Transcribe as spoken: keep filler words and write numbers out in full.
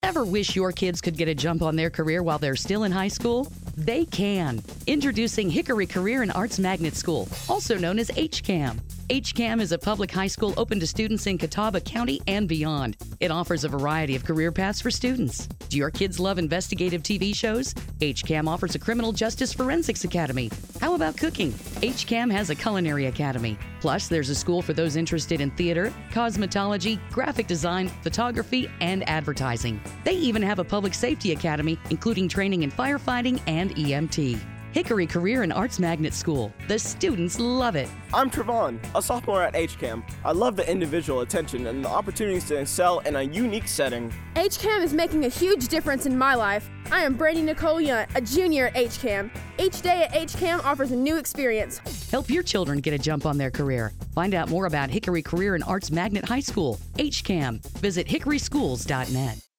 Ever wish your kids could get a jump on their career while they're still in high school? They can. Introducing Hickory Career and Arts Magnet School, also known as H CAM. H CAM is a public high school open to students in Catawba County and beyond. It offers a variety of career paths for students. Do your kids love investigative T V shows? H CAM offers a criminal justice forensics academy. How about cooking? H CAM has a culinary academy. Plus, there's a school for those interested in theater, cosmetology, graphic design, photography, and advertising. They even have a public safety academy, including training in firefighting and E M T. Hickory Career and Arts Magnet School. The students love it. I'm Trevon, a sophomore at H CAM. I love the individual attention and the opportunities to excel in a unique setting. H CAM is making a huge difference in my life. I am Brady Nicole Yunt, a junior at H CAM. Each day at H CAM offers a new experience. Help your children get a jump on their career. Find out more about Hickory Career and Arts Magnet High School, H CAM. Visit hickory schools dot net.